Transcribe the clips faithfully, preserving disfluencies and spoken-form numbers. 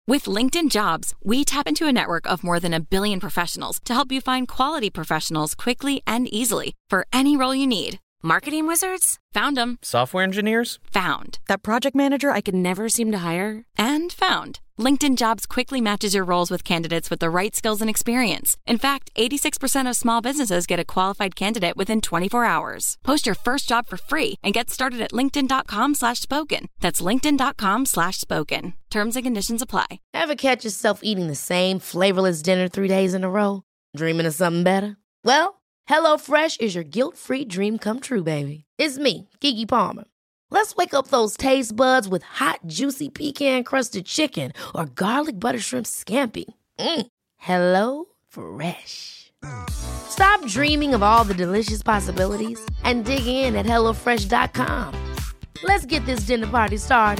With LinkedIn Jobs, we tap into a network of more than a billion professionals to help you find quality professionals quickly and easily for any role you need. Marketing wizards? Found them. Software engineers? Found. That project manager I could never seem to hire? And found. LinkedIn Jobs quickly matches your roles with candidates with the right skills and experience. In fact, eighty-six percent of small businesses get a qualified candidate within twenty-four hours. Post your first job for free and get started at linkedin.com slash spoken. That's linkedin.com slash spoken. Terms and conditions apply. Ever catch yourself eating the same flavorless dinner three days in a row? Dreaming of something better? Well, HelloFresh is your guilt-free dream come true, baby. It's me, Keke Palmer. Let's wake up those taste buds with hot, juicy pecan-crusted chicken or garlic butter shrimp scampi. Mm. Hello Fresh. Stop dreaming of all the delicious possibilities and dig in at hello fresh dot com. Let's get this dinner party started.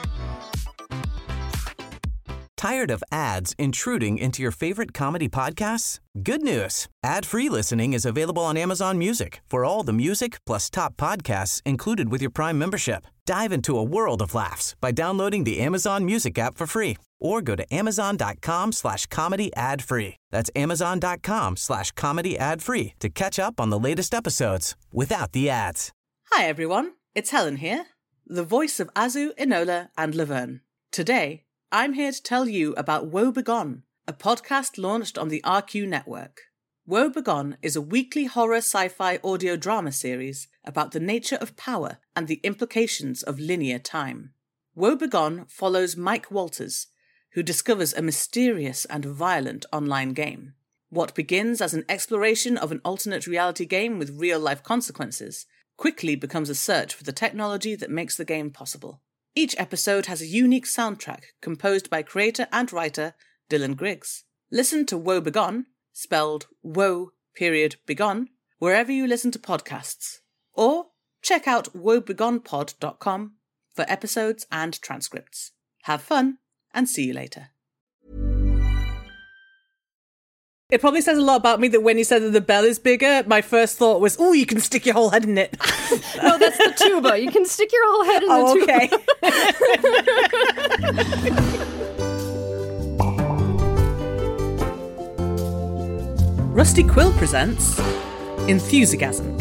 Tired of ads intruding into your favorite comedy podcasts? Good news. Ad-free listening is available on Amazon Music for all the music plus top podcasts included with your Prime membership. Dive into a world of laughs by downloading the Amazon Music app for free or go to amazon.com slash comedy ad free. That's amazon.com slash comedy ad free to catch up on the latest episodes without the ads. Hi everyone, it's Helen here, the voice of Azu, Enola and Laverne. Today, I'm here to tell you about Woe Begone, a podcast launched on the R Q network. Woe Begone is a weekly horror sci-fi audio drama series about the nature of power and the implications of linear time. Woe Begone follows Mike Walters, who discovers a mysterious and violent online game. What begins as an exploration of an alternate reality game with real-life consequences quickly becomes a search for the technology that makes the game possible. Each episode has a unique soundtrack composed by creator and writer Dylan Griggs. Listen to Woe Begone, spelled Woe period Begone, wherever you listen to podcasts. Or check out woe begone pod dot com for episodes and transcripts. Have fun and see you later. It probably says a lot about me that when you said that the bell is bigger, my first thought was, oh, you can stick your whole head in it. No, that's the tuba. You can stick your whole head in oh, the okay. tuba. Rusty Quill presents Enthusiasm.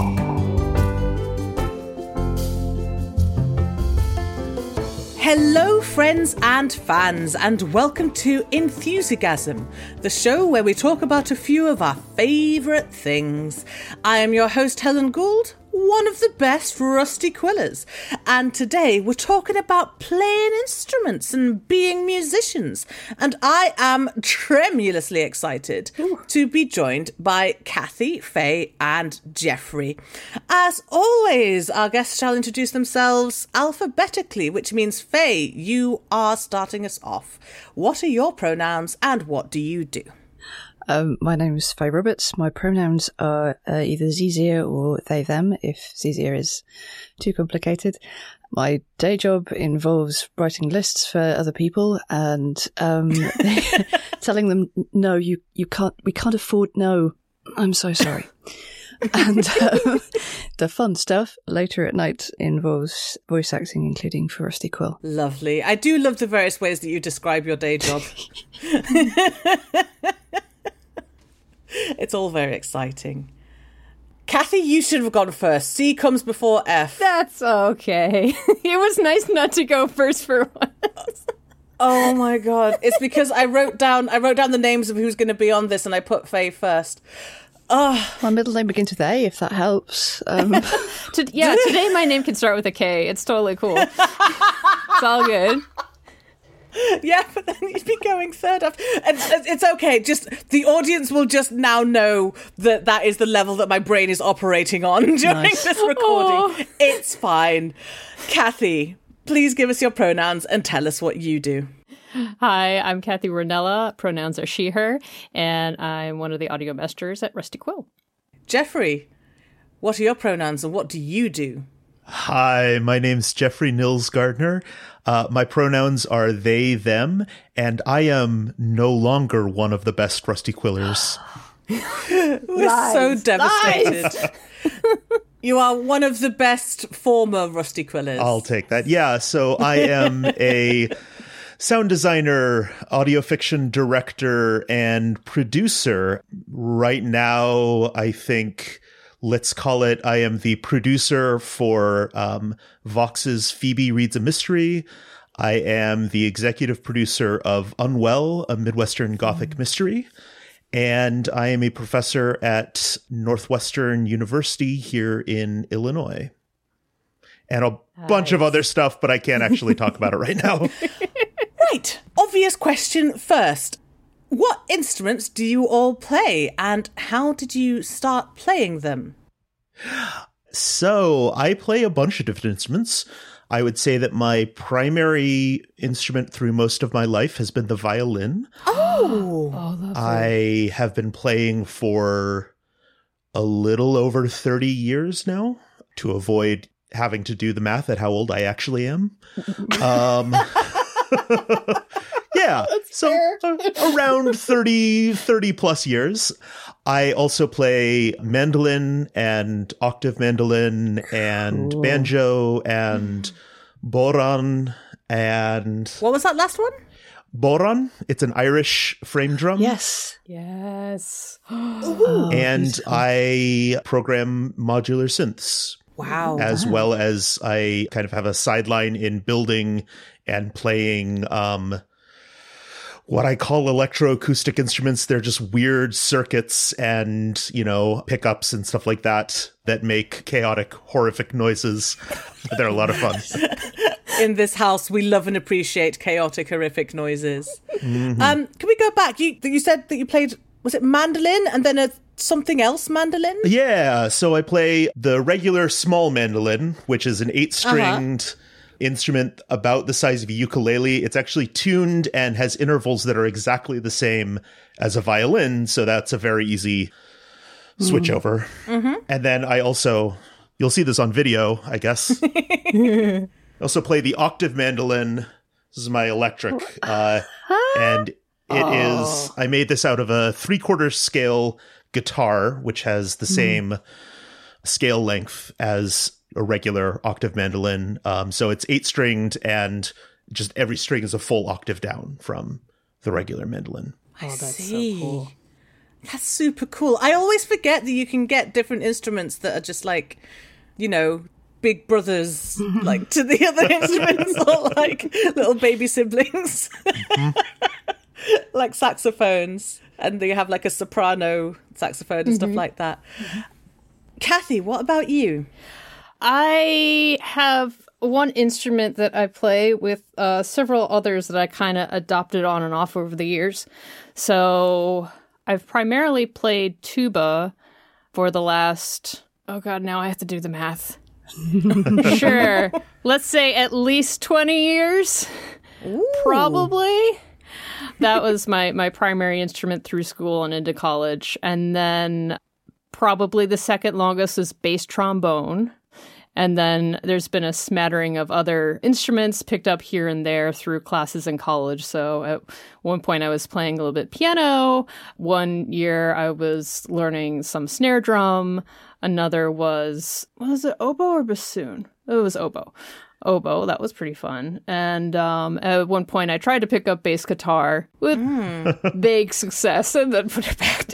Hello, friends and fans, and welcome to Enthusiasm, the show where we talk about a few of our favourite things. I am your host, Helen Gould, one of the best Rusty Quillers, and today we're talking about playing instruments and being musicians, and I am tremulously excited Ooh. to be joined by Kathy, Faye and Jeffrey. As always, our guests shall introduce themselves alphabetically, which means Faye, you are starting us off. What are your pronouns and what do you do? Um, my name is Faye Roberts. My pronouns are uh, either Zizir or they, them, if Zizir is too complicated. My day job involves writing lists for other people and um, telling them, no, you, you can't, we can't afford, no, I'm so sorry. And um, the fun stuff later at night involves voice acting, including for Rusty Quill. Lovely. I do love the various ways that you describe your day job. It's all very exciting. Kathy, you should have gone first. C comes before F. That's okay. It was nice not to go first for once. Oh my god. It's because I wrote down I wrote down the names of who's going to be on this and I put Faye first. Oh. My middle name begins with A, if that helps. Um. to, yeah, today my name can start with a K. It's totally cool. It's all good. Yeah, but then you'd be going third after. And it's okay. Just the audience will just now know that that is the level that my brain is operating on during nice. this recording. Oh. It's fine. Kathy, please give us your pronouns and tell us what you do. Hi, I'm Kathy Ranella. Pronouns are she, her, and I'm one of the audio masters at Rusty Quill. Jeffrey, what are your pronouns and what do you do? Hi, my name's Jeffrey Nils Gardner. Uh, my pronouns are they, them, and I am no longer one of the best Rusty Quillers. We're lies, so devastated. You are one of the best former Rusty Quillers. I'll take that. Yeah, so I am a sound designer, audio fiction director, and producer. Right now, I think, let's call it, I am the producer for um, Vox's Phoebe Reads a Mystery. I am the executive producer of Unwell, a Midwestern Gothic mystery. And I am a professor at Northwestern University here in Illinois. And a nice. bunch of other stuff, but I can't actually talk about it right now. Right. Obvious question first. What instruments do you all play, and how did you start playing them? So I play a bunch of different instruments. I would say that my primary instrument through most of my life has been the violin. Oh, oh lovely. I have been playing for a little over thirty years now to avoid having to do the math at how old I actually am. Um, yeah, That's so uh, around thirty, thirty plus years. I also play mandolin and octave mandolin and cool. banjo and bodhrán and... What was that last one? Bodhrán. It's an Irish frame drum. Yes. Yes. oh, and beautiful. I program modular synths. Wow. As wow. well as I kind of have a sideline in building and playing um, what I call electroacoustic instruments. They're just weird circuits and, you know, pickups and stuff like that that make chaotic, horrific noises. They're a lot of fun. In this house, we love and appreciate chaotic, horrific noises. Mm-hmm. Um, can we go back? You, you said that you played, was it mandolin and then a something else mandolin? Yeah, so I play the regular small mandolin, which is an eight-stringed uh-huh. instrument about the size of a ukulele. It's actually tuned and has intervals that are exactly the same as a violin, so that's a very easy switch mm. over. Mm-hmm. And then I also, you'll see this on video, I guess. I also play the octave mandolin. This is my electric, uh, and it oh. is, I made this out of a three-quarter scale guitar, which has the same mm. scale length as a regular octave mandolin. Um, so it's eight stringed and just every string is a full octave down from the regular mandolin. I oh, that's see. So cool. That's super cool. I always forget that you can get different instruments that are just like, you know, big brothers, like to the other instruments, or like little baby siblings, mm-hmm. like saxophones. And they have like a soprano saxophone and mm-hmm. stuff like that. Mm-hmm. Kathy, what about you? I have one instrument that I play with uh, several others that I kind of adopted on and off over the years. So I've primarily played tuba for the last, oh God, now I have to do the math. Sure. Let's say at least twenty years. Ooh. Probably. That was my, my primary instrument through school and into college. And then probably the second longest is bass trombone. And then there's been a smattering of other instruments picked up here and there through classes in college. So at one point I was playing a little bit piano. One year I was learning some snare drum. Another was, was it oboe or bassoon? It was oboe. Oboe, that was pretty fun. And um, at one point I tried to pick up bass guitar with mm. vague success and then put it back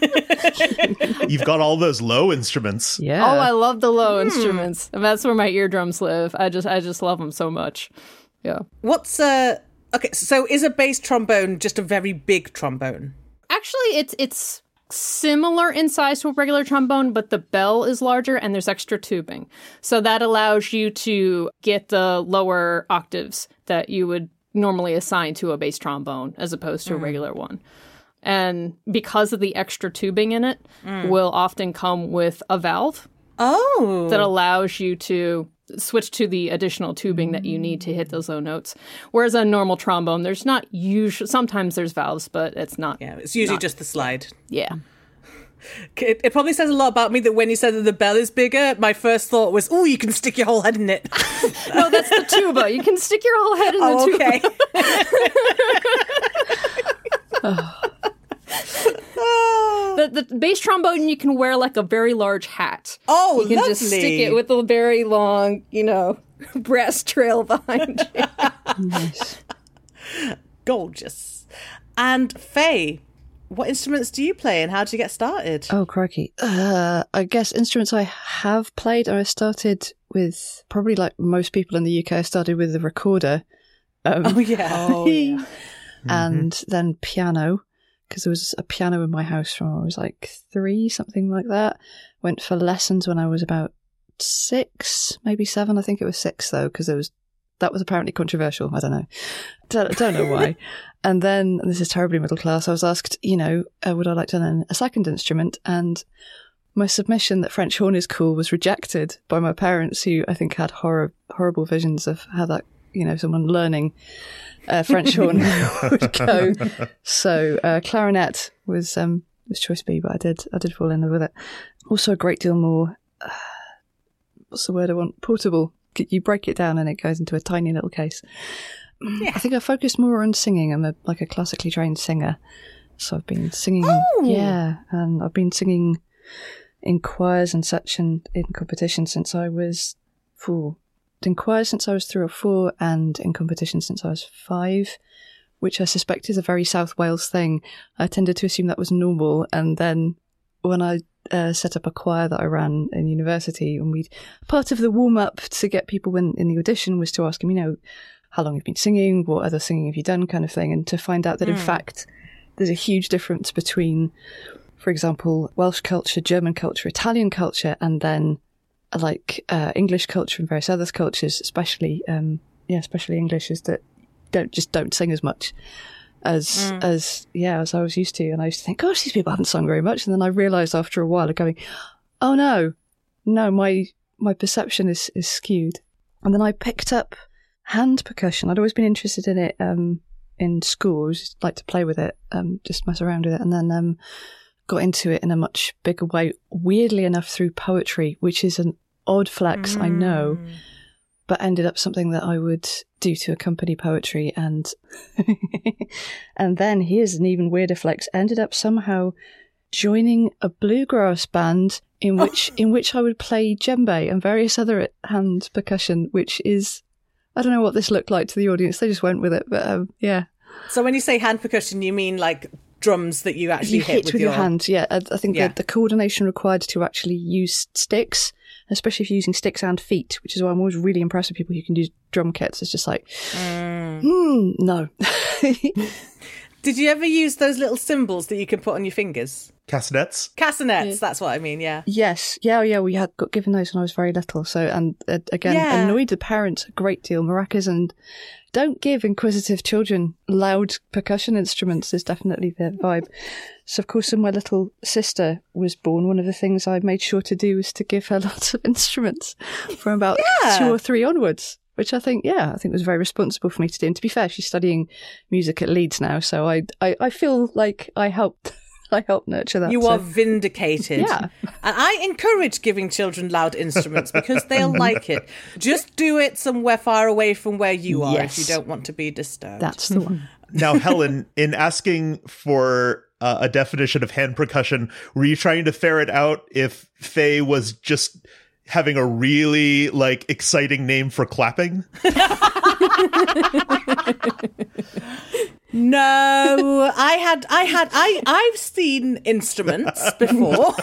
down. You've got all those low instruments. Yeah. Oh, I love the low mm. instruments. And that's where my eardrums live. I just I just love them so much. Yeah. What's uh okay, so is a bass trombone just a very big trombone? Actually, it's it's similar in size to a regular trombone, but the bell is larger and there's extra tubing. So that allows you to get the lower octaves that you would normally assign to a bass trombone as opposed to mm. a regular one. And because of the extra tubing in it, mm. will often come with a valve. Oh. That allows you to switch to the additional tubing that you need to hit those low notes. Whereas a normal trombone, there's not usually, sometimes there's valves, but it's not. Yeah, it's usually not, just the slide. Yeah. It, it probably says a lot about me that when you said that the bell is bigger, my first thought was, oh, you can stick your whole head in it. No, that's the tuba. You can stick your whole head in oh, the okay. tuba. The, the bass trombone, you can wear like a very large hat. Oh, You can lovely. just stick it with a very long, you know, brass trail behind you. Nice. Gorgeous. And Faye, what instruments do you play and how did you get started? Oh, crikey. Uh, I guess instruments I have played, I started with, probably like most people in the U K, I started with the recorder. Um, oh, yeah. Oh, yeah. And Mm-hmm. then piano, because there was a piano in my house from I was like three, something like that. Went for lessons when I was about six, maybe seven. I think it was six, though, because there was that was apparently controversial. I don't know. Don't, don't know why. And then, and this is terribly middle class, I was asked, you know, uh, would I like to learn a second instrument? And my submission that French horn is cool was rejected by my parents, who I think had horror, horrible visions of how that, you know, someone learning uh, French horn would go. So uh, clarinet was um, was choice B, but I did I did fall in love with it. Also, a great deal more. Uh, what's the word I want? Portable. You break it down and it goes into a tiny little case. Yeah. I think I focused more on singing. I'm a, like a classically trained singer, so I've been singing. Oh. Yeah, and I've been singing in choirs and such, and in competition since I was four. In choir since I was three or four, and in competition since I was five, which I suspect is a very South Wales thing. I tended to assume that was normal, and then when I uh, set up a choir that I ran in university, and we part of the warm up to get people in, in the audition was to ask them, you know, how long you've been singing, what other singing have you done, kind of thing, and to find out that mm. in fact there's a huge difference between, for example, Welsh culture, German culture, Italian culture, and then like uh, English culture and various other cultures, especially um, yeah, especially English, is that don't just don't sing as much as mm. as yeah as I was used to, and I used to think, gosh, these people haven't sung very much, and then I realised after a while of going, oh no, no, my my perception is is skewed, and then I picked up hand percussion. I'd always been interested in it um, in school. I just like to play with it, um, just mess around with it, and then. Um, got into it in a much bigger way, weirdly enough through poetry, which is an odd flex, mm. I know, but ended up something that I would do to accompany poetry. And and then here's an even weirder flex, ended up somehow joining a bluegrass band in which oh. in which I would play djembe and various other hand percussion, which is, I don't know what this looked like to the audience, they just went with it, but um, yeah. So when you say hand percussion, you mean like drums that you actually you hit, hit with, with your... your hand? Yeah, I, I think yeah. the, the coordination required to actually use sticks, especially if you're using sticks and feet, which is why I'm always really impressed with people who can do drum kits. It's just like, mm. Mm, no. Did you ever use those little cymbals that you can put on your fingers? Castanets? Castanets, yeah. That's what I mean, yeah. Yes, yeah, yeah, we had got given those when I was very little. So, and uh, again, yeah. annoyed the parents a great deal. Maracas, and don't give inquisitive children loud percussion instruments is definitely their vibe. So, of course, when my little sister was born, one of the things I made sure to do was to give her lots of instruments from about yeah. two or three onwards. Which I think, yeah, I think was very responsible for me to do. And to be fair, she's studying music at Leeds now, so I, I, I feel like I helped, I helped nurture that. You so. are vindicated. Yeah, and I encourage giving children loud instruments because they'll like it. Just do it somewhere far away from where you are yes. if you don't want to be disturbed. That's the one. Now, Helen, in asking for uh, a definition of hand percussion, were you trying to ferret out if Faye was just having a really like exciting name for clapping? No, I had, I had, I, I've seen instruments before.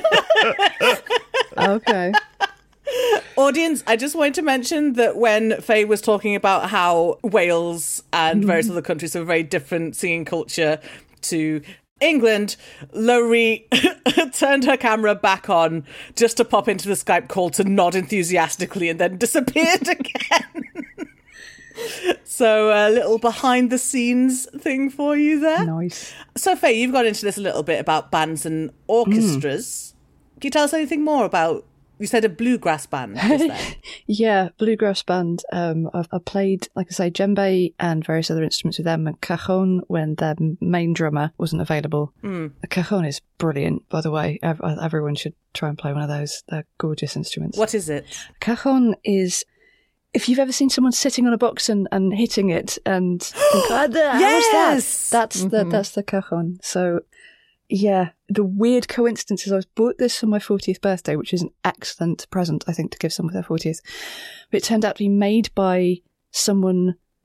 Okay. Audience, I just wanted to mention that when Faye was talking about how Wales and various mm-hmm. other countries have a very different singing culture to England, Laurie turned her camera back on just to pop into the Skype call to nod enthusiastically and then disappeared again. So a little behind the scenes thing for you there. Nice. So Faye, you've got into this a little bit about bands and orchestras. Mm. Can you tell us anything more about, you said a bluegrass band, is there? Yeah, bluegrass band. Um, I've, I played, like I say, djembe and various other instruments with them, and cajon when their main drummer wasn't available. Mm. A cajon is brilliant, by the way. Everyone should try and play one of those. They're gorgeous instruments. What is it? Cajon is, if you've ever seen someone sitting on a box and, and hitting it and think, oh, there, yes! that? That's, mm-hmm. the, that's the cajon. So, yeah, the weird coincidence is I was bought this for my fortieth birthday, which is an excellent present, I think, to give someone for their fortieth. But it turned out to be made by someone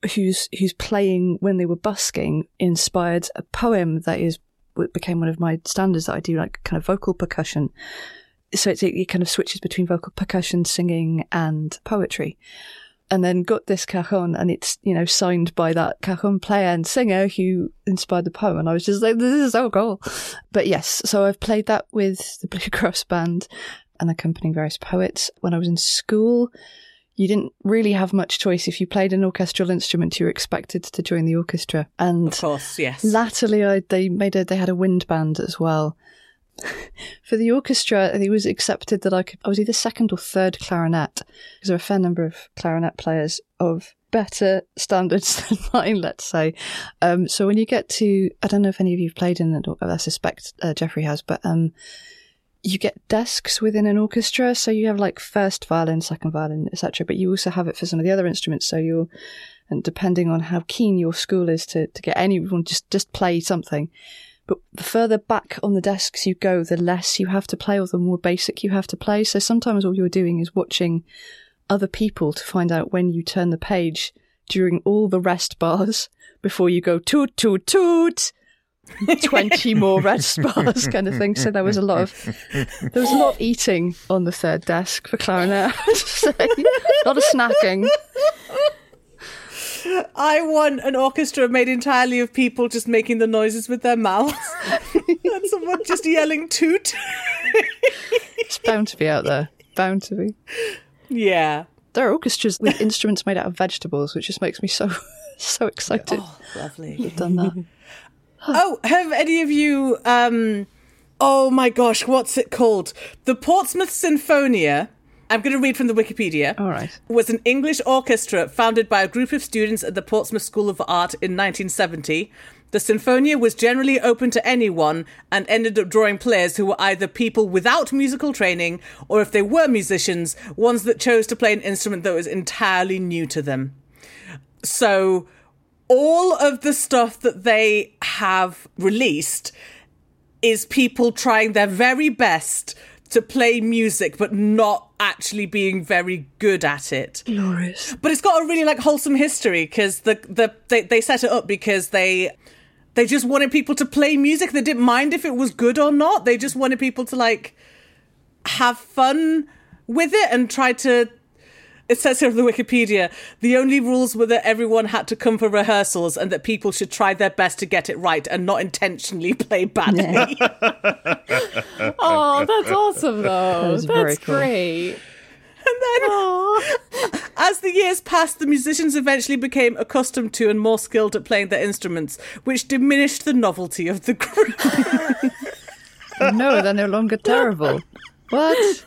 who's who's playing when they were busking inspired a poem that is what became one of my standards that I do, like kind of vocal percussion. So it's, it kind of switches between vocal percussion, singing, and poetry. And then got this cajon, and it's, you know, signed by that cajon player and singer who inspired the poem. And I was just like, this is so cool. But yes, so I've played that with the Bluegrass Band and accompanying various poets. When I was in school, you didn't really have much choice. If you played an orchestral instrument, you were expected to join the orchestra. And of course, yes. Latterly, I, they made a, they had a wind band as well. For the orchestra, it was accepted that I could. I was either second or third clarinet, because there are a fair number of clarinet players of better standards than mine, let's say. Um, so when you get to, I don't know if any of you've played in it, I suspect uh, Jeffrey has, but um, you get desks within an orchestra. So you have like first violin, second violin, et cetera. But you also have it for some of the other instruments. So you're, and depending on how keen your school is to to get anyone, just just play something. But the further back on the desks you go, the less you have to play, or the more basic you have to play. So sometimes all you're doing is watching other people to find out when you turn the page during all the rest bars before you go toot, toot, toot, twenty more rest bars kind of thing. So there was a lot of, there was a lot of eating on the third desk for clarinet, I have to say. A lot of snacking. I want an orchestra made entirely of people just making the noises with their mouths and someone just yelling toot. It's bound to be out there. Bound to be. Yeah. There are orchestras with instruments made out of vegetables, which just makes me so, so excited. Oh, lovely. You've done that. Oh, have any of you, um, oh my gosh, what's it called? The Portsmouth Sinfonia. I'm going to read from the Wikipedia. All right. Was an English orchestra founded by a group of students at the Portsmouth School of Art in nineteen seventy. The Sinfonia was generally open to anyone and ended up drawing players who were either people without musical training, or if they were musicians, ones that chose to play an instrument that was entirely new to them. So all of the stuff that they have released is people trying their very best to play music, but not actually being very good at it. Glorious. But it's got a really like wholesome history, because the the they, they set it up because they they just wanted people to play music. They didn't mind if it was good or not. They just wanted people to like have fun with it and try to. It says here on the Wikipedia, the only rules were that everyone had to come for rehearsals and that people should try their best to get it right and not intentionally play badly. Oh, that's awesome, though. That is That's very cool. great. And then, Aww. As the years passed, the musicians eventually became accustomed to and more skilled at playing their instruments, which diminished the novelty of the group. No, they're no longer terrible. What?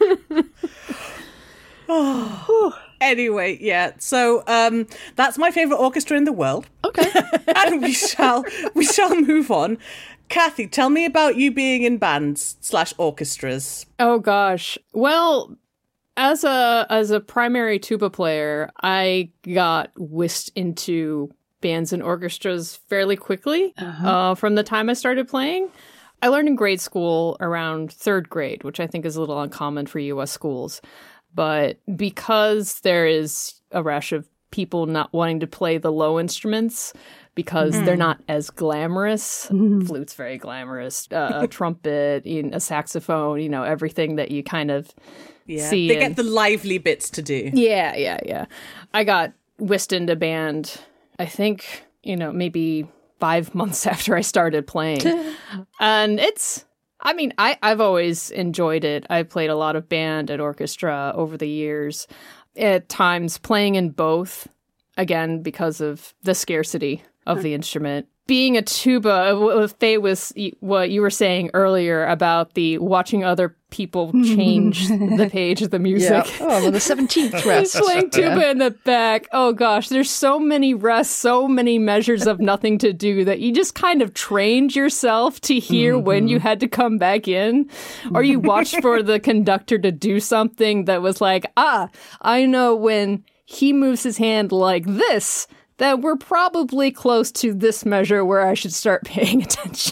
Oh. Anyway, yeah. So um, that's my favourite orchestra in the world. Okay. And we shall we shall move on. Kathy, tell me about you being in bands slash orchestras. Oh gosh. Well, as a as a primary tuba player, I got whisked into bands and orchestras fairly quickly. Uh-huh. Uh, from the time I started playing. I learned in grade school around third grade, which I think is a little uncommon for U S schools. But because there is a rush of people not wanting to play the low instruments because mm. they're not as glamorous, mm. flute's very glamorous, uh, a trumpet, a saxophone, you know, everything that you kind of yeah. see. They in... get the lively bits to do. Yeah, yeah, yeah. I got whisked into band, I think, you know, maybe five months after I started playing. And it's... I mean, I, I've always enjoyed it. I've played a lot of band and orchestra over the years. At times, playing in both, again, because of the scarcity of the instrument. Being a tuba, Faye, was what you were saying earlier about the watching other people change the page of the music. Yeah. Oh, well, the seventeenth rest. Playing tuba yeah. in the back. Oh, gosh, there's so many rests, so many measures of nothing to do that you just kind of trained yourself to hear mm-hmm. when you had to come back in. Or you watched for the conductor to do something that was like, ah, I know when he moves his hand like this, that we're probably close to this measure where I should start paying attention.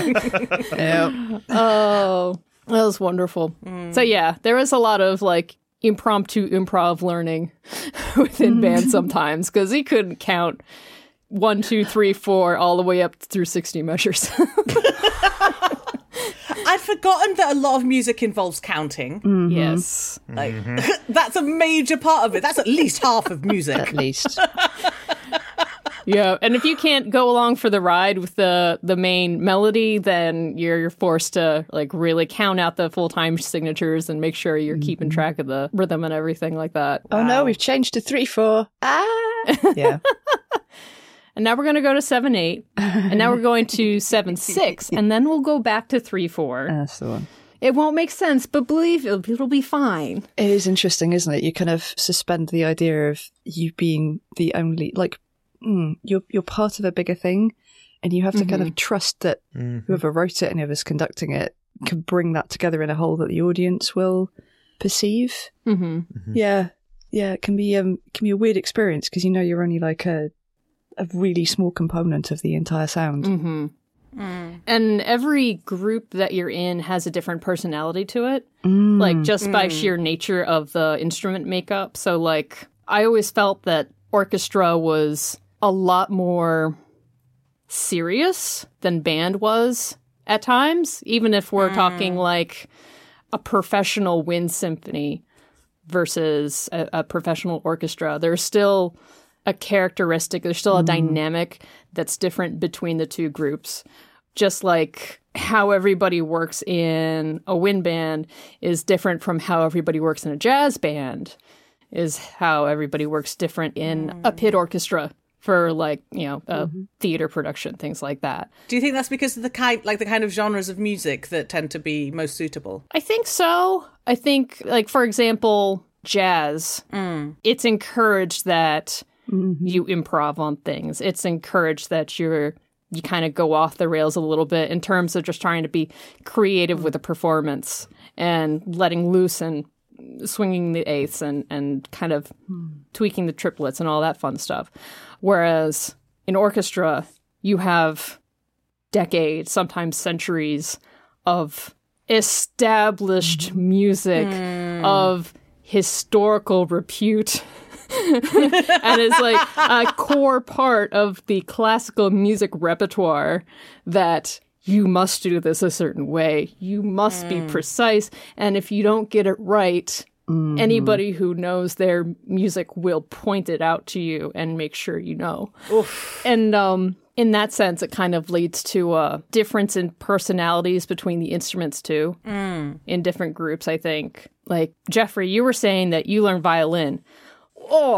Yep. Oh, that was wonderful. Mm. So yeah, there was a lot of like impromptu improv learning within band sometimes, because he couldn't count one, two, three, four, all the way up through sixty measures. I'd forgotten that a lot of music involves counting. Mm-hmm. Yes. Like, mm-hmm. That's a major part of it. That's at least half of music. At least. Yeah, and if you can't go along for the ride with the the main melody, then you're, you're forced to like really count out the full time signatures and make sure you're mm-hmm. keeping track of the rhythm and everything like that. Oh wow. No, we've changed to three four. Ah, yeah. And now we're going to go to seven eight, and now we're going to seven six, and then we'll go back to three four. That's the one. It won't make sense, but believe it'll, it'll be fine. It is interesting, isn't it? You kind of suspend the idea of you being the only like. Mm, you're you're part of a bigger thing, and you have to mm-hmm. kind of trust that mm-hmm. whoever wrote it and whoever's conducting it can bring that together in a whole that the audience will perceive. Mm-hmm. Mm-hmm. Yeah, yeah, it can be um can be a weird experience because you know you're only like a a really small component of the entire sound. Mm-hmm. Mm. And every group that you're in has a different personality to it, mm. like just mm. by sheer nature of the instrument makeup. So, like, I always felt that orchestra was a lot more serious than band was at times, even if we're mm. talking like a professional wind symphony versus a, a professional orchestra. There's still a characteristic, there's still a mm. dynamic that's different between the two groups. Just like how everybody works in a wind band is different from how everybody works in a jazz band, is how everybody works different in mm. a pit orchestra for, like, you know, a mm-hmm. theater production, things like that. Do you think that's because of the kind, like the kind of genres of music that tend to be most suitable? I think so. I think, like, for example, jazz, mm. it's encouraged that mm-hmm. you improv on things. It's encouraged that you're you kind of go off the rails a little bit in terms of just trying to be creative with a performance and letting loose and swinging the eighths and, and kind of mm. tweaking the triplets and all that fun stuff. Whereas in orchestra, you have decades, sometimes centuries of established music mm. of historical repute. And it's like a core part of the classical music repertoire that you must do this a certain way. You must mm. be precise. And if you don't get it right, mm. anybody who knows their music will point it out to you and make sure you know. Oof. And um, in that sense, it kind of leads to a difference in personalities between the instruments, too, mm. in different groups, I think. Like, Jeffrey, you were saying that you learned violin. Oh,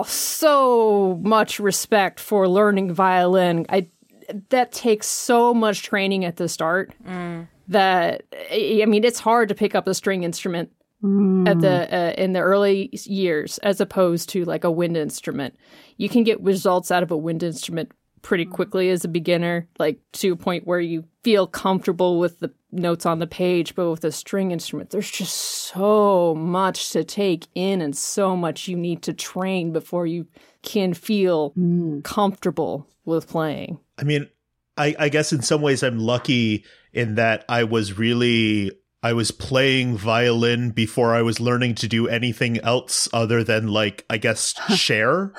so much respect for learning violin. I that takes so much training at the start mm. that, I mean, it's hard to pick up a string instrument mm. at the uh, in the early years as opposed to like a wind instrument. You can get results out of a wind instrument pretty quickly as a beginner, like to a point where you feel comfortable with the notes on the page. But with a string instrument, there's just so much to take in and so much you need to train before you can feel mm. comfortable with playing. I mean, I, I guess in some ways I'm lucky in that I was really, I was playing violin before I was learning to do anything else other than, like, I guess, share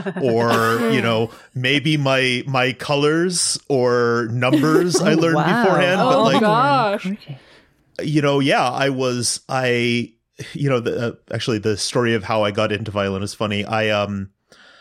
or, you know, maybe my my colors or numbers I learned wow. beforehand. Oh, but like, gosh. You know, yeah, I was, I, you know, the, uh, actually the story of how I got into violin is funny. I, um,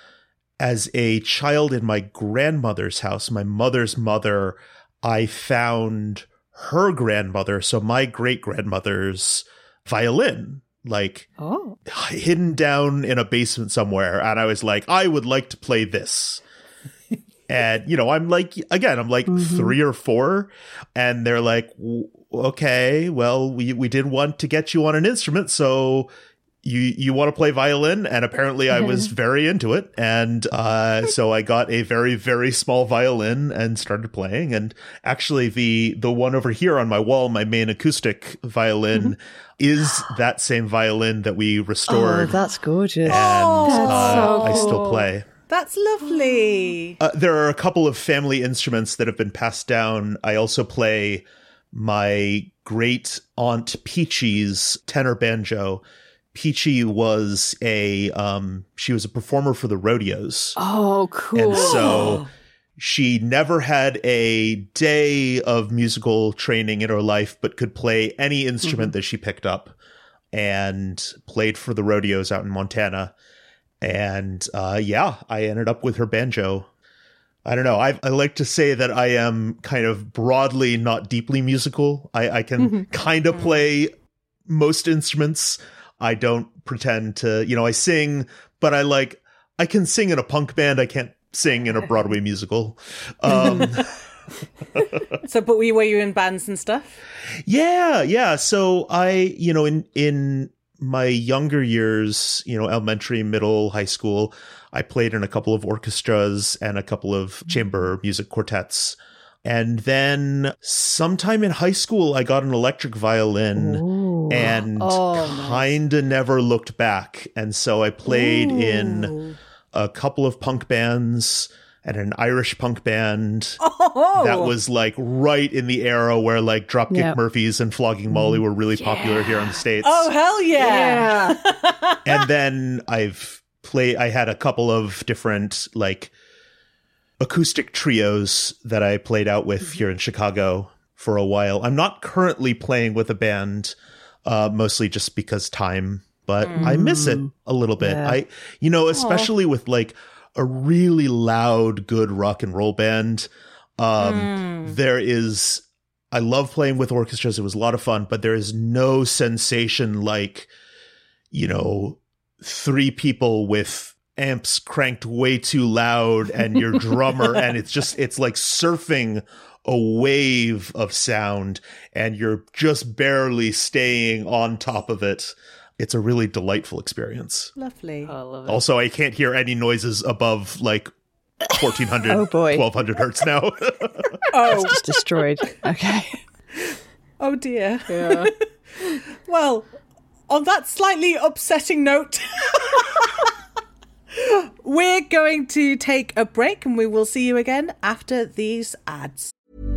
as a child in my grandmother's house, my mother's mother, I found her grandmother, so my great-grandmother's violin, like oh. hidden down in a basement somewhere. And I was like, I would like to play this. And, you know, I'm like, again, I'm like mm-hmm. three or four. And they're like, okay, well, we, we did want to get you on an instrument, so you you want to play violin? And apparently I was very into it. And uh, so I got a very, very small violin and started playing. And actually the the one over here on my wall, my main acoustic violin, mm-hmm. is that same violin that we restored. Oh, that's gorgeous. And oh, that's uh, so cool. I still play. That's lovely. Uh, there are a couple of family instruments that have been passed down. I also play my great aunt Peachy's tenor banjo. Peachy was a um, she was a performer for the rodeos. Oh, cool. And so she never had a day of musical training in her life, but could play any instrument mm-hmm. that she picked up, and played for the rodeos out in Montana. And uh, yeah, I ended up with her banjo. I don't know. I, I like to say that I am kind of broadly, not deeply musical. I, I can mm-hmm. kind of play most instruments. I don't pretend to, you know, I sing, but I like, I can sing in a punk band. I can't sing in a Broadway musical. Um, so, but were you, were you in bands and stuff? Yeah, yeah. So I, you know, in, in my younger years, you know, elementary, middle, high school, I played in a couple of orchestras and a couple of chamber music quartets. And then sometime in high school, I got an electric violin Ooh. and oh, kind of nice. never looked back. And so I played Ooh. in a couple of punk bands and an Irish punk band oh. that was like right in the era where like Dropkick yep. Murphys and Flogging Molly were really yeah. popular here in the States. Oh, hell yeah. yeah. And then I've played, I had a couple of different like acoustic trios that I played out with here in Chicago for a while. I'm not currently playing with a band, uh, mostly just because time, but mm. I miss it a little bit. Yeah. I, you know, especially Aww. with like a really loud, good rock and roll band. Um, mm. There is, I love playing with orchestras. It was a lot of fun, but there is no sensation like, you know, three people with amps cranked way too loud and your drummer and it's just it's like surfing a wave of sound and you're just barely staying on top of it. It's a really delightful experience. Lovely. Oh, I love it. Also, I can't hear any noises above like fourteen hundred, oh boy. twelve hundred hertz now. Oh, it's just destroyed. Okay. Oh dear. Yeah. Well, on that slightly upsetting note, we're going to take a break and we will see you again after these ads.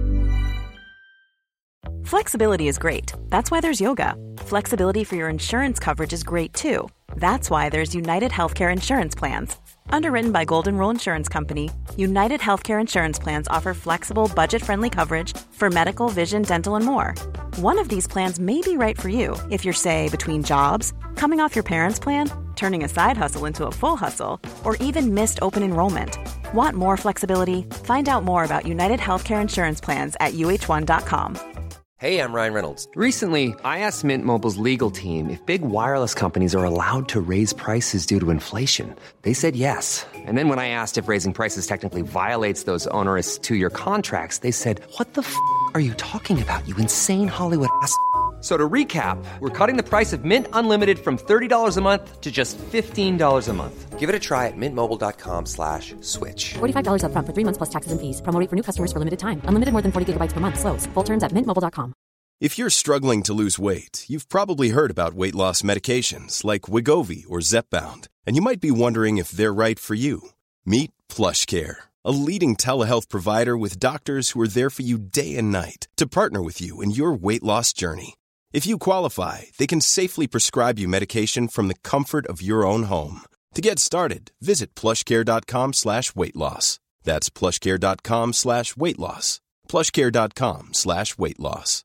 Flexibility is great. That's why there's yoga. Flexibility for your insurance coverage is great too. That's why there's United Healthcare Insurance Plans. Underwritten by Golden Rule Insurance Company, United Healthcare Insurance Plans offer flexible, budget-friendly coverage for medical, vision, dental, and more. One of these plans may be right for you if you're, say, between jobs, coming off your parents' plan, turning a side hustle into a full hustle, or even missed open enrollment. Want more flexibility? Find out more about United Healthcare Insurance Plans at U H one dot com. Hey, I'm Ryan Reynolds. Recently, I asked Mint Mobile's legal team if big wireless companies are allowed to raise prices due to inflation. They said yes. And then when I asked if raising prices technically violates those onerous two-year contracts, they said, what the f*** are you talking about, you insane Hollywood ass f- So to recap, we're cutting the price of Mint Unlimited from thirty dollars a month to just fifteen dollars a month. Give it a try at mintmobile.com slash switch. forty-five dollars up front for three months plus taxes and fees. Promo rate for new customers for limited time. Unlimited more than forty gigabytes per month. Slows full terms at mint mobile dot com. If you're struggling to lose weight, you've probably heard about weight loss medications like Wegovy or Zepbound, and you might be wondering if they're right for you. Meet PlushCare, a leading telehealth provider with doctors who are there for you day and night to partner with you in your weight loss journey. If you qualify, they can safely prescribe you medication from the comfort of your own home. To get started, visit plushcare.com slash weight loss. That's plushcare.com slash weight loss. plushcare.com slash weight loss.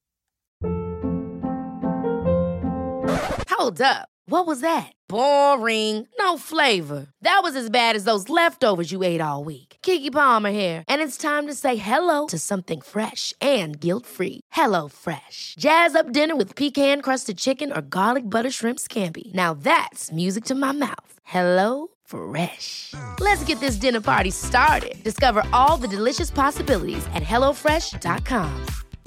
Hold up. What was that? Boring. No flavor. That was as bad as those leftovers you ate all week. Keke Palmer here, and it's time to say hello to something fresh and guilt-free. Hello Fresh. Jazz up dinner with pecan-crusted chicken or garlic butter shrimp scampi. Now that's music to my mouth. Hello Fresh. Let's get this dinner party started. Discover all the delicious possibilities at hello fresh dot com.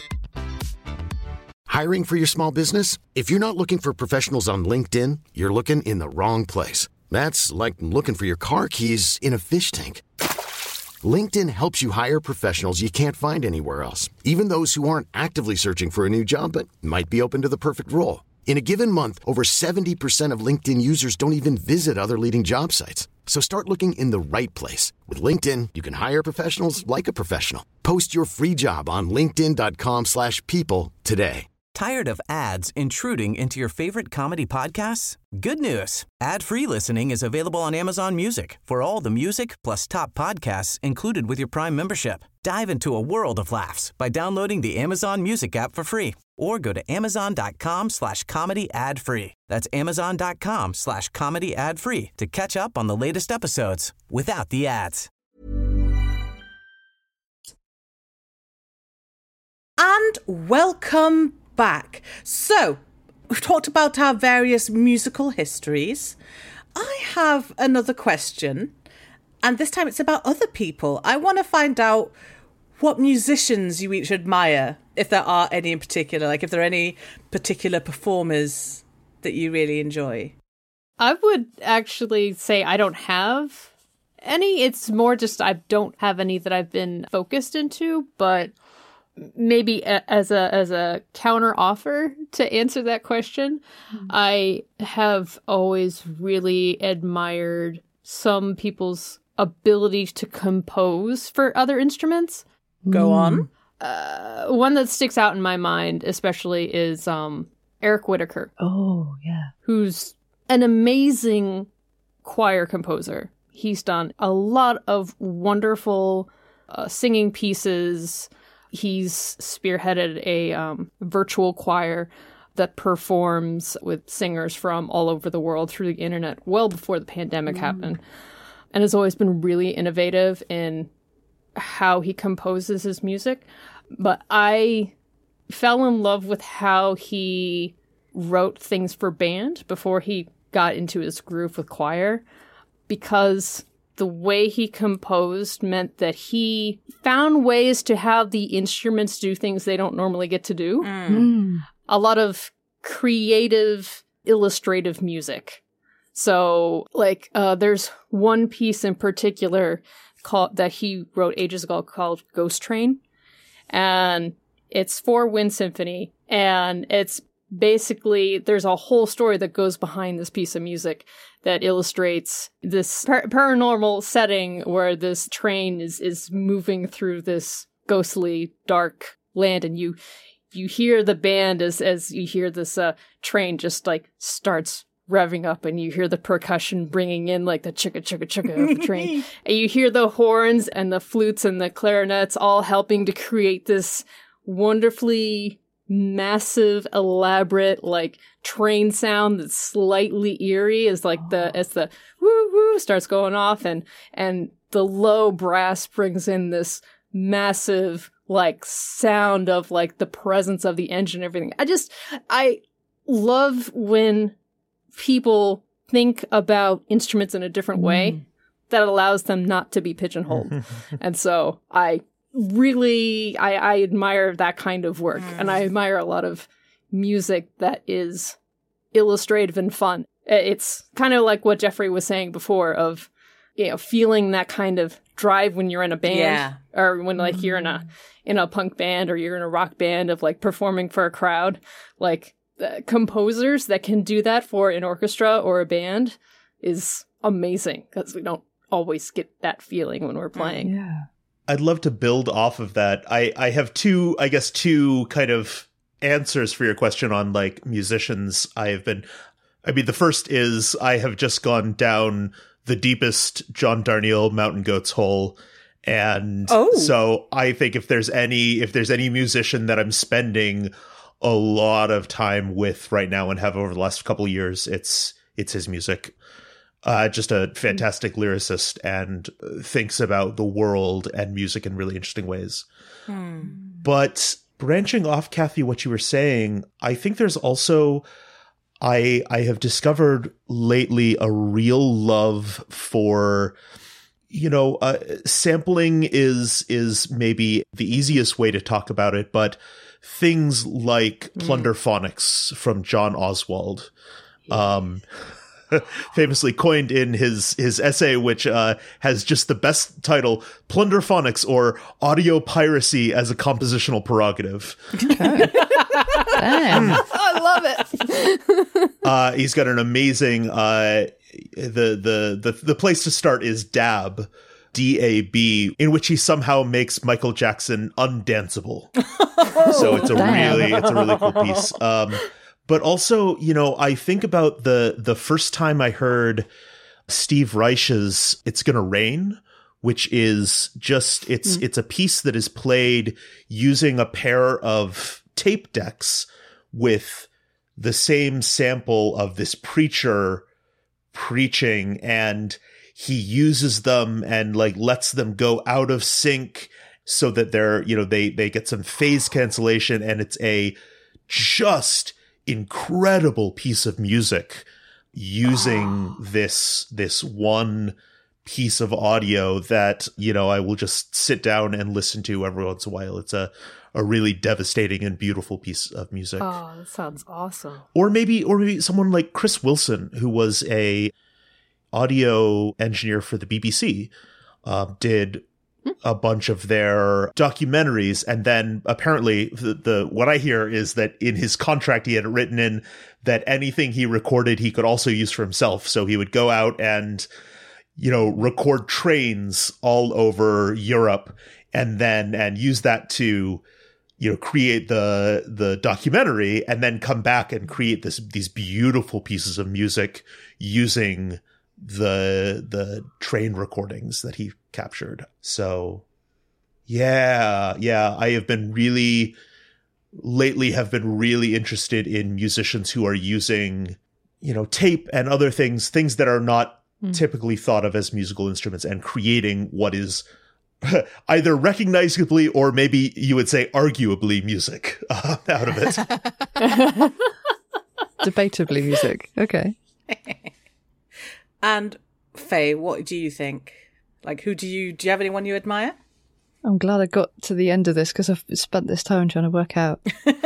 Hiring for your small business? If you're not looking for professionals on LinkedIn, you're looking in the wrong place. That's like looking for your car keys in a fish tank. LinkedIn helps you hire professionals you can't find anywhere else, even those who aren't actively searching for a new job but might be open to the perfect role. In a given month, over seventy percent of LinkedIn users don't even visit other leading job sites. So start looking in the right place. With LinkedIn, you can hire professionals like a professional. Post your free job on linkedin.com slash people today. Tired of ads intruding into your favorite comedy podcasts? Good news. Ad-free listening is available on Amazon Music for all the music plus top podcasts included with your Prime membership. Dive into a world of laughs by downloading the Amazon Music app for free or go to amazon.com slash comedy ad free. That's amazon.com slash comedy ad free to catch up on the latest episodes without the ads. And welcome back. So, we've talked about our various musical histories. I have another question, and this time it's about other people. I want to find out what musicians you each admire, if there are any in particular, like if there are any particular performers that you really enjoy. I would actually say I don't have any. It's more just I don't have any that I've been focused into, but maybe as a as a counter offer to answer that question, mm-hmm. I have always really admired some people's ability to compose for other instruments. Go on. Uh, one that sticks out in my mind especially is um, Eric Whitacre. Oh, yeah. Who's an amazing choir composer. He's done a lot of wonderful uh, singing pieces. He's spearheaded a um, virtual choir that performs with singers from all over the world through the internet well before the pandemic mm. happened, and has always been really innovative in how he composes his music. But I fell in love with how he wrote things for band before he got into his groove with choir, because the way he composed meant that he found ways to have the instruments do things they don't normally get to do. Mm. A lot of creative, illustrative music. So, like, uh, there's one piece in particular called that he wrote ages ago called Ghost Train. And it's for Wind Symphony. And it's basically, there's a whole story that goes behind this piece of music that illustrates this par- paranormal setting where this train is, is moving through this ghostly, dark land. And you you hear the band as, as you hear this uh, train just like starts revving up, and you hear the percussion bringing in like the chugga chugga chugga of the train. And you hear the horns and the flutes and the clarinets all helping to create this wonderfully massive, elaborate, like train sound that's slightly eerie as like the as the woo woo starts going off, and and the low brass brings in this massive like sound of like the presence of the engine and everything. I just I love when people think about instruments in a different way mm. that allows them not to be pigeonholed. And so I really, I, I admire that kind of work. Mm. And I admire a lot of music that is illustrative and fun. It's kind of like what Jeffrey was saying before of, you know, feeling that kind of drive when you're in a band yeah. or when like mm. you're in a, in a punk band or you're in a rock band of like performing for a crowd. Like, Uh, composers that can do that for an orchestra or a band is amazing, because we don't always get that feeling when we're playing. Yeah. I'd love to build off of that. I, I have two, I guess, two kind of answers for your question on like musicians I have been. I mean, the first is I have just gone down the deepest John Darnielle Mountain Goats hole. And oh. so I think if there's any, if there's any musician that I'm spending a lot of time with right now and have over the last couple of years, it's it's his music. Uh, just a fantastic lyricist and thinks about the world and music in really interesting ways. Hmm. But branching off, Kathy, what you were saying, I think there's also, I I have discovered lately a real love for, you know, uh, sampling is is maybe the easiest way to talk about it, but things like mm. Plunderphonics from John Oswald, yeah. um, famously coined in his, his essay, which uh, has just the best title, Plunderphonics, or Audio Piracy as a Compositional Prerogative. Okay. I love it. uh, he's got an amazing, uh, the, the, the, the place to start is Dab, D A B, in which he somehow makes Michael Jackson undanceable. So it's a Damn. really, it's a really cool piece. Um, but also, you know, I think about the the first time I heard Steve Reich's "It's Gonna Rain," which is just it's mm. it's a piece that is played using a pair of tape decks with the same sample of this preacher preaching, and he uses them and like lets them go out of sync so that they're, you know, they, they get some phase cancellation, and it's a just incredible piece of music using oh. this, this one piece of audio that, you know, I will just sit down and listen to every once in a while. It's a, a really devastating and beautiful piece of music. Oh, that sounds awesome. Or maybe, or maybe someone like Chris Wilson, who was a audio engineer for the B B C, uh, did a bunch of their documentaries, and then apparently the, the what I hear is that in his contract he had written in that anything he recorded he could also use for himself. So he would go out and, you know, record trains all over Europe, and then and use that to, you know, create the the documentary, and then come back and create this these beautiful pieces of music using the the train recordings that he captured. So yeah, yeah, I have been really lately have been really interested in musicians who are using, you know, tape and other things, things that are not mm. typically thought of as musical instruments, and creating what is either recognizably or maybe you would say arguably music uh, out of it. Debatably music. Okay. And Faye, what do you think? Like, who do you, do you have anyone you admire? I'm glad I got to the end of this because I've spent this time trying to work out.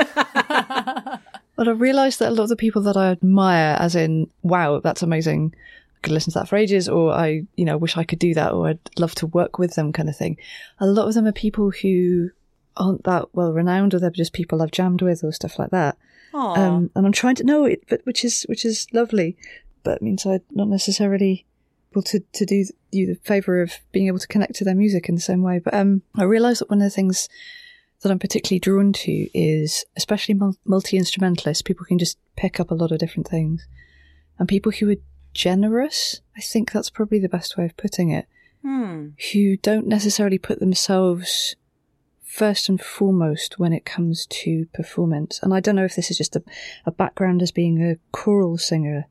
But I realised that a lot of the people that I admire, as in, wow, that's amazing, I could listen to that for ages, or I, you know, wish I could do that, or I'd love to work with them kind of thing. A lot of them are people who aren't that well renowned, or they're just people I've jammed with or stuff like that. Um, and I'm trying to know it, but which is which is lovely. But it means I'm not necessarily able to, to do you the favour of being able to connect to their music in the same way. But um, I realise that one of the things that I'm particularly drawn to is, especially multi-instrumentalists, people can just pick up a lot of different things. And people who are generous, I think that's probably the best way of putting it, hmm. who don't necessarily put themselves first and foremost when it comes to performance. And I don't know if this is just a, a background as being a choral singer.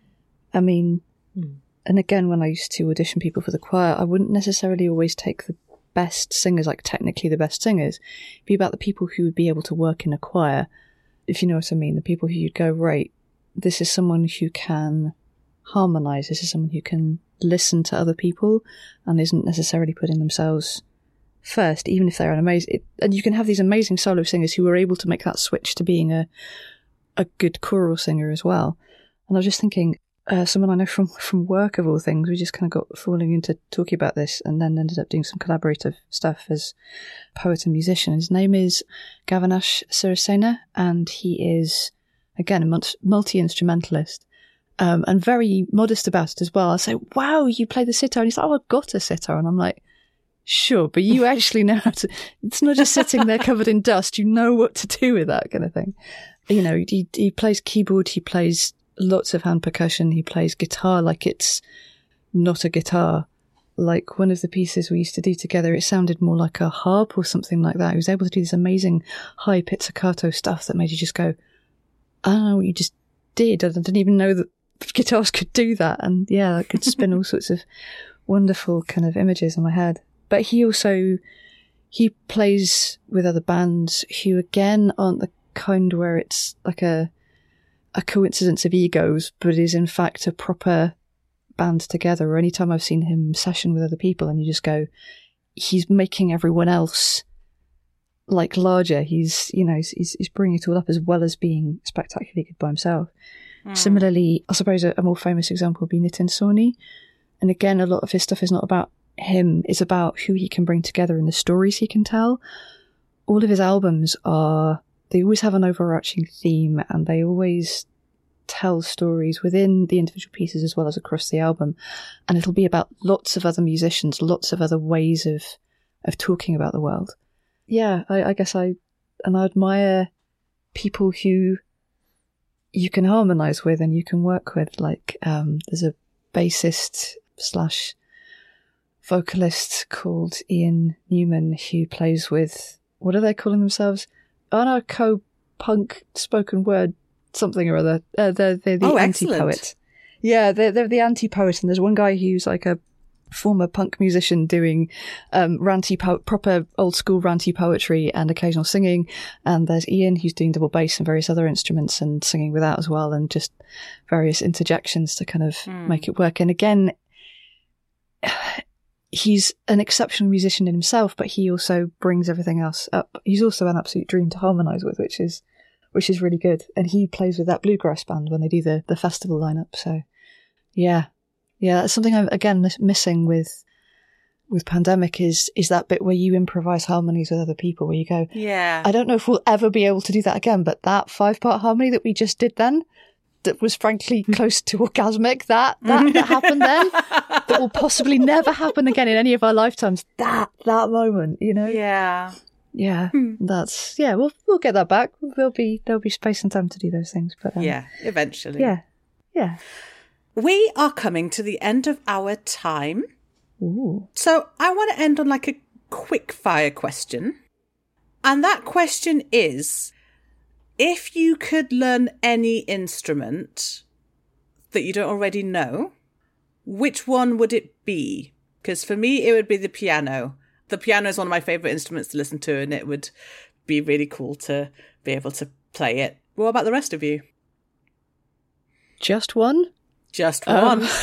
I mean, mm. and again, when I used to audition people for the choir, I wouldn't necessarily always take the best singers, like technically the best singers. It'd be about the people who would be able to work in a choir, if you know what I mean. The people who you'd go, right, this is someone who can harmonise, this is someone who can listen to other people and isn't necessarily putting themselves first, even if they're an amazing... And you can have these amazing solo singers who are able to make that switch to being a a good choral singer as well. And I was just thinking, Uh, someone I know from, from work, of all things, we just kind of got falling into talking about this, and then ended up doing some collaborative stuff as poet and musician. His name is Gavinash Sirisena, and he is, again, a multi-instrumentalist, um, and very modest about it as well. I say, wow, you play the sitar? And he's like, oh, I've got a sitar. And I'm like, sure, but you actually know how to, it's not just sitting there covered in dust, you know what to do with that kind of thing. You know, he, he plays keyboard, he plays lots of hand percussion, he plays guitar like it's not a guitar. Like one of the pieces we used to do together, it sounded more like a harp or something like that. He was able to do this amazing high pizzicato stuff that made you just go, I don't know what you just did. I didn't even know that guitars could do that. And yeah, I could spin all sorts of wonderful kind of images in my head. But he also, he plays with other bands who again aren't the kind where it's like a a coincidence of egos, but is in fact a proper band together. Or anytime I've seen him session with other people and you just go, he's making everyone else like larger. He's, you know, he's, he's bringing it all up as well as being spectacularly good by himself. Mm. Similarly, I suppose a, a more famous example would be Nitin Sawhney. And again, a lot of his stuff is not about him, it's about who he can bring together and the stories he can tell. All of his albums are, they always have an overarching theme, and they always tell stories within the individual pieces as well as across the album. And it'll be about lots of other musicians, lots of other ways of, of talking about the world. Yeah, I, I guess I, and I admire people who you can harmonise with and you can work with. Like, um, there's a bassist slash vocalist called Ian Newman who plays with, what are they calling themselves? Anarcho-punk spoken word something or other. Uh, they're, they're the oh, anti-poet. Yeah, they're, they're the anti-poet, and there's one guy who's like a former punk musician doing um, ranty, po- proper old-school ranty poetry and occasional singing, and there's Ian who's doing double bass and various other instruments and singing with that as well, and just various interjections to kind of mm. make it work. And again, he's an exceptional musician in himself, but he also brings everything else up. He's also an absolute dream to harmonise with, which is which is really good. And he plays with that bluegrass band when they do the, the festival lineup. So, yeah. Yeah, that's something I'm, again, missing with with Pandemic is is that bit where you improvise harmonies with other people, where you go, yeah, I don't know if we'll ever be able to do that again, but that five-part harmony that we just did then, that was frankly close to orgasmic, that, that, that happened then, that will possibly never happen again in any of our lifetimes. That, that moment, you know? Yeah. Yeah, that's, yeah, we'll, we'll get that back. There'll be, there'll be space and time to do those things, but, um, yeah, eventually. Yeah, yeah. We are coming to the end of our time. Ooh. So I want to end on like a quick fire question. And that question is, if you could learn any instrument that you don't already know, which one would it be? Because for me, it would be the piano. The piano is one of my favourite instruments to listen to, and it would be really cool to be able to play it. What about the rest of you? Just one? Just one. Um.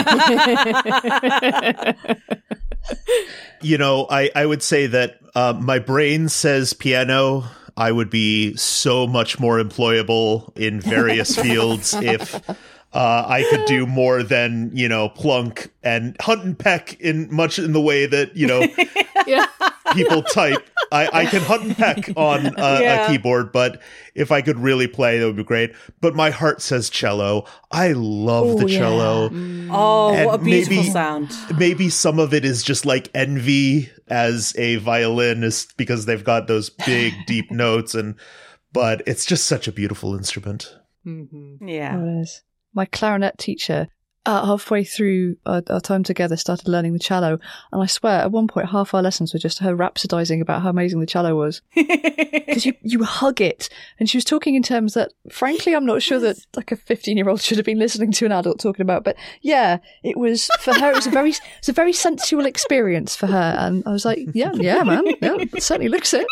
You know, I, I would say that uh, my brain says piano. I would be so much more employable in various fields if uh, I could do more than, you know, plunk and hunt and peck in much in the way that, you know, yeah. people type. I, I can hunt and peck on a, yeah. a keyboard, but if I could really play, that would be great. But my heart says cello. I love Ooh, the cello. Yeah. Mm. Oh, and what a beautiful maybe, sound. Maybe some of it is just like envy as a violinist because they've got those big, deep notes, and but it's just such a beautiful instrument. Mm-hmm. Yeah. Oh, it is. My clarinet teacher, Uh, halfway through our, our time together, started learning the cello, and I swear at one point half our lessons were just her rhapsodizing about how amazing the cello was, because you, you hug it, and she was talking in terms that frankly I'm not sure that like a fifteen year old should have been listening to an adult talking about, but yeah, it was for her, it was a very it's a very sensual experience for her, and I was like, yeah yeah man, yeah, it certainly looks it.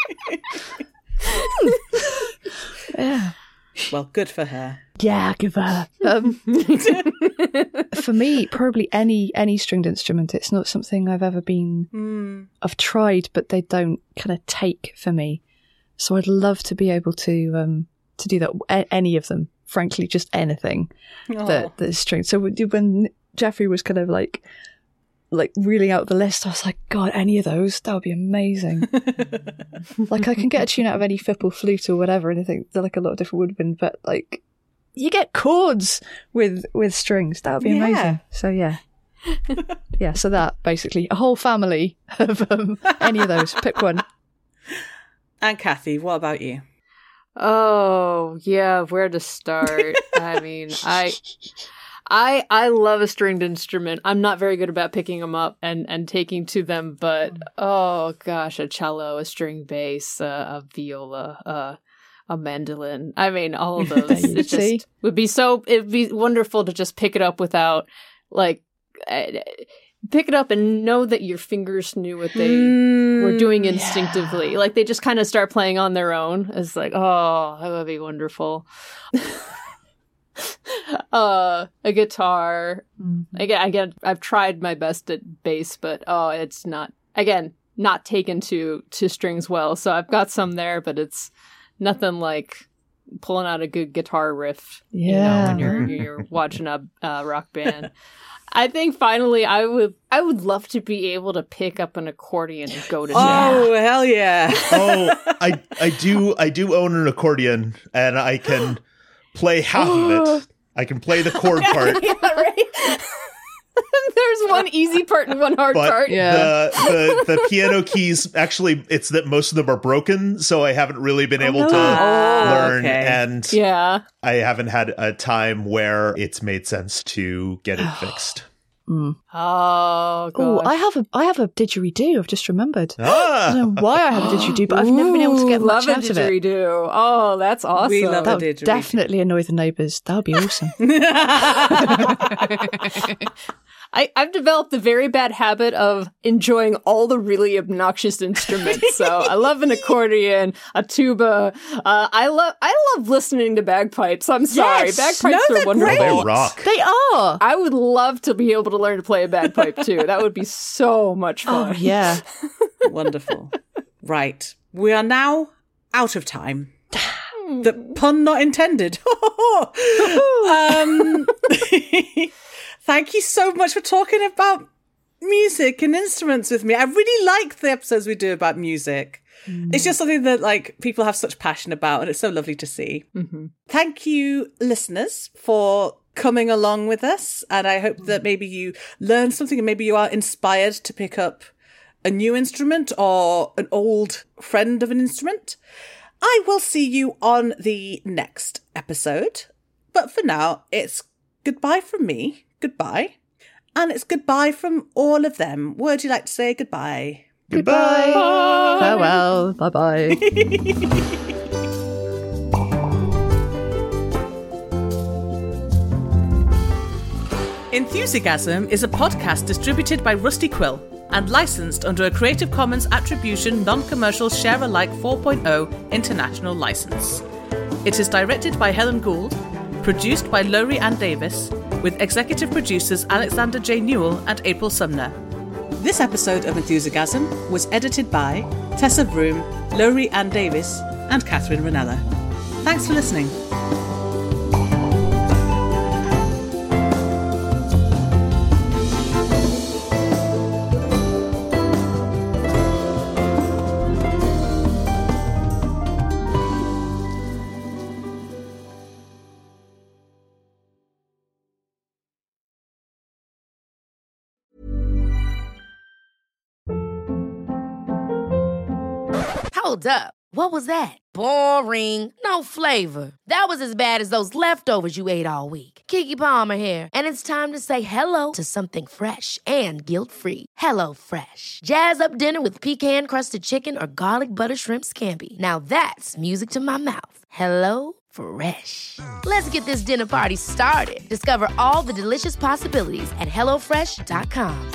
Yeah. Well, good for her. Yeah, good for her. Um, for me, probably any any stringed instrument. It's not something I've ever been. Mm. I've tried, but they don't kind of take for me. So I'd love to be able to um, to do that. A- any of them, frankly, just anything oh. that that is stringed. So when Jeffrey was kind of like. like reeling out the list, I was like, God, any of those, that would be amazing. Like I can get a tune out of any fip or flute or whatever, and I think they're like a lot of different woodwind, but like you get chords with with strings, that would be yeah. amazing. So yeah. Yeah, so that basically a whole family of um, any of those. Pick one. And Kathy, what about you? Oh yeah, where to start? I mean, I I I love a stringed instrument. I'm not very good about picking them up and, and taking to them, but oh gosh, a cello, a string bass, uh, a viola, uh, a mandolin. I mean, all of those. It just would be so. It'd be wonderful to just pick it up without like uh, pick it up and know that your fingers knew what they mm, were doing instinctively. Yeah. Like they just kind of start playing on their own. It's like, oh, that would be wonderful. uh a guitar. Mm-hmm. Again, again, I've tried my best at bass, but oh, it's not again not taken to to strings well. So I've got some there, but it's nothing like pulling out a good guitar riff. Yeah, you know, when you're you're watching a uh, rock band. I think finally, I would I would love to be able to pick up an accordion and go to jam. Oh hell yeah! Oh, I I do I do own an accordion, and I can play half of it. I can play the chord part. Yeah, right? There's one easy part and one hard but part. Yeah. The, the, the piano keys, actually, it's that most of them are broken, so I haven't really been able no. to Oh, learn, okay. and Yeah. I haven't had a time where it's made sense to get it fixed. Mm. Oh, Oh, gosh. I have a I have a didgeridoo. I've just remembered. Ah! I don't know why I have a didgeridoo, but I've never been able to get Ooh, much love out a of it. didgeridoo. Oh, that's awesome. We love That a would didgeridoo. definitely annoy the neighbours. That would be awesome. I, I've developed a very bad habit of enjoying all the really obnoxious instruments. So I love an accordion, a tuba. Uh, I love I love listening to bagpipes. I'm sorry, Yes! bagpipes No, are they're wonderful. great. They rock. They are. I would love to be able to learn to play a bagpipe too. That would be so much fun. Oh, yeah. Wonderful. Right. We are now out of time. The pun not intended. um, thank you so much for talking about music and instruments with me. I really like the episodes we do about music. Mm. It's just something that like people have such passion about, and it's so lovely to see. Mm-hmm. Thank you, listeners, for coming along with us. And I hope that maybe you learned something and maybe you are inspired to pick up a new instrument or an old friend of an instrument. I will see you on the next episode. But for now, it's goodbye from me. Goodbye. And it's goodbye from all of them. Would you like to say goodbye? Goodbye. Bye. Farewell. Bye-bye. Enthusiasm is a podcast distributed by Rusty Quill and licensed under a Creative Commons Attribution Non-Commercial Share-alike four point oh International License. It is directed by Helen Gould, produced by Lowry Ann Davis, with executive producers Alexander J. Newell and April Sumner. This episode of Enthusiasm was edited by Tessa Vroom, Lowry Ann Davis, and Catherine Ranella. Thanks for listening. Hold up. What was that? Boring. No flavor. That was as bad as those leftovers you ate all week. Keke Palmer here, and it's time to say hello to something fresh and guilt-free. Hello Fresh. Jazz up dinner with pecan-crusted chicken or garlic butter shrimp scampi. Now that's music to my mouth. Hello Fresh. Let's get this dinner party started. Discover all the delicious possibilities at hello fresh dot com.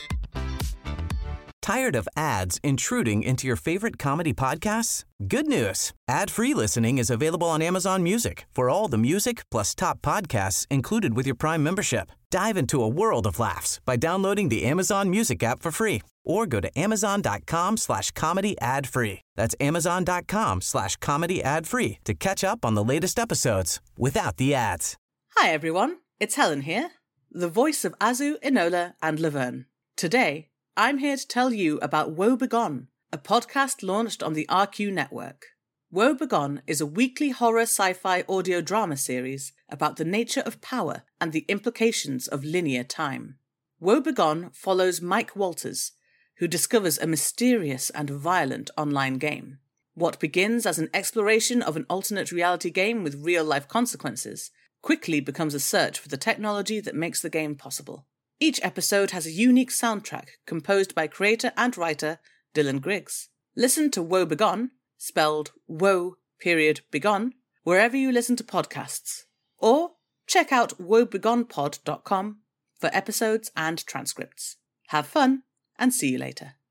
Tired of ads intruding into your favorite comedy podcasts? Good news. Ad-free listening is available on Amazon Music for all the music plus top podcasts included with your Prime membership. Dive into a world of laughs by downloading the Amazon Music app for free or go to amazon.com slash comedy ad free. That's amazon.com slash comedy ad free to catch up on the latest episodes without the ads. Hi everyone, it's Helen here, the voice of Azu, Enola, and Laverne. Today, I'm here to tell you about Woe Begone, a podcast launched on the R Q network. Woe Begone is a weekly horror sci-fi audio drama series about the nature of power and the implications of linear time. Woe Begone follows Mike Walters, who discovers a mysterious and violent online game. What begins as an exploration of an alternate reality game with real-life consequences quickly becomes a search for the technology that makes the game possible. Each episode has a unique soundtrack composed by creator and writer Dylan Griggs. Listen to Woe Begone, spelled Woe period Begone, wherever you listen to podcasts. Or check out woe begone pod dot com for episodes and transcripts. Have fun, and see you later.